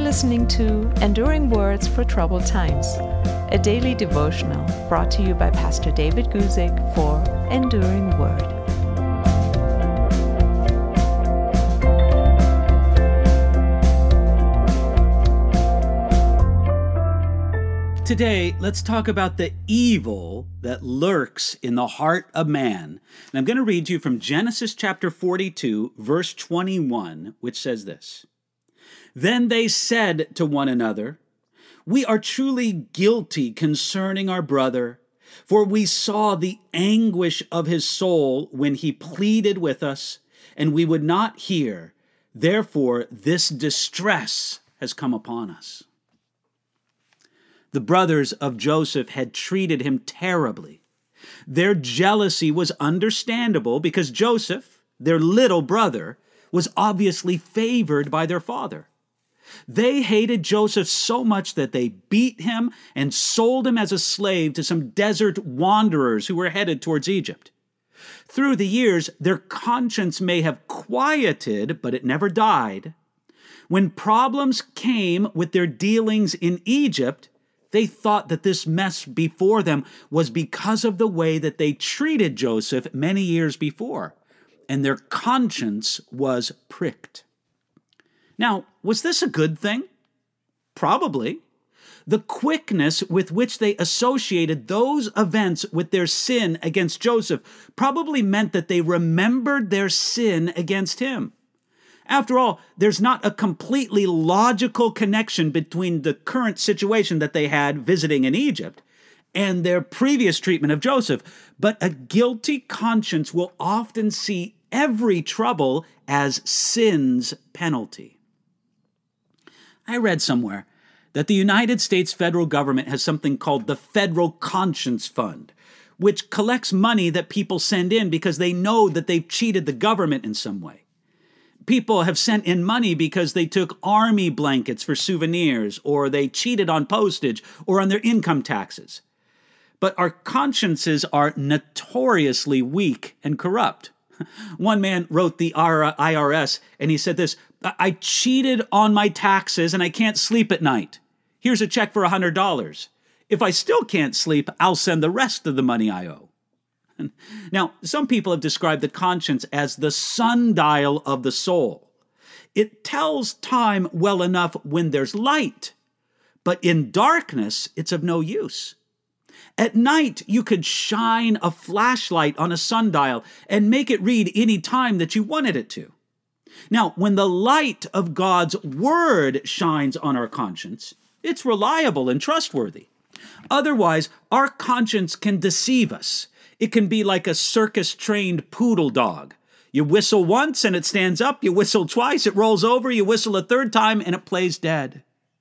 listening to Enduring Words for Troubled Times, a daily devotional brought to you by Pastor David Guzik for Enduring Word. Today, let's talk about the evil that lurks in the heart of man. And I'm going to read you from Genesis chapter 42, verse 21, which says this. Then they said to one another, "We are truly guilty concerning our brother, for we saw the anguish of his soul when he pleaded with us, and we would not hear. Therefore, this distress has come upon us." The brothers of Joseph had treated him terribly. Their jealousy was understandable because Joseph, their little brother, was obviously favored by their father. They hated Joseph so much that they beat him and sold him as a slave to some desert wanderers who were headed towards Egypt. Through the years, their conscience may have quieted, but it never died. When problems came with their dealings in Egypt, they thought that this mess before them was because of the way that they treated Joseph many years before, and their conscience was pricked. Now, was this a good thing? Probably. The quickness with which they associated those events with their sin against Joseph probably meant that they remembered their sin against him. After all, there's not a completely logical connection between the current situation that they had visiting in Egypt and their previous treatment of Joseph. But a guilty conscience will often see every trouble as sin's penalty. I read somewhere that the United States federal government has something called the Federal Conscience Fund, which collects money that people send in because they know that they've cheated the government in some way. People have sent in money because they took army blankets for souvenirs, or they cheated on postage or on their income taxes. But our consciences are notoriously weak and corrupt. One man wrote the IRS, and he said this, "I cheated on my taxes and I can't sleep at night. Here's a check for $100. If I still can't sleep, I'll send the rest of the money I owe." Now, some people have described the conscience as the sundial of the soul. It tells time well enough when there's light, but in darkness, it's of no use. At night, you could shine a flashlight on a sundial and make it read any time that you wanted it to. Now, when the light of God's word shines on our conscience, it's reliable and trustworthy. Otherwise, our conscience can deceive us. It can be like a circus-trained poodle dog. You whistle once and it stands up. You whistle twice, it rolls over. You whistle a third time and it plays dead.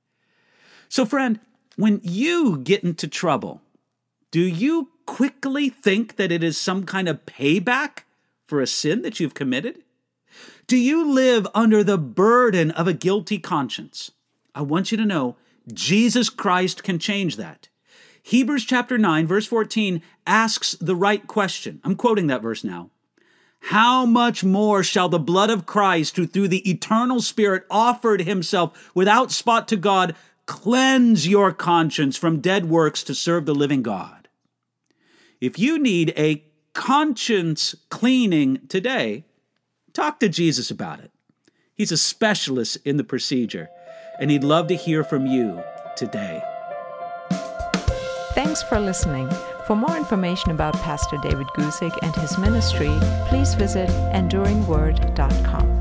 So friend, when you get into trouble, do you quickly think that it is some kind of payback for a sin that you've committed? Do you live under the burden of a guilty conscience? I want you to know Jesus Christ can change that. Hebrews chapter 9, verse 14 asks the right question. I'm quoting that verse now. How much more shall the blood of Christ, who through the eternal Spirit offered himself without spot to God, cleanse your conscience from dead works to serve the living God? If you need a conscience cleaning today, talk to Jesus about it. He's a specialist in the procedure, and he'd love to hear from you today. Thanks for listening. For more information about Pastor David Guzik and his ministry, please visit enduringword.com.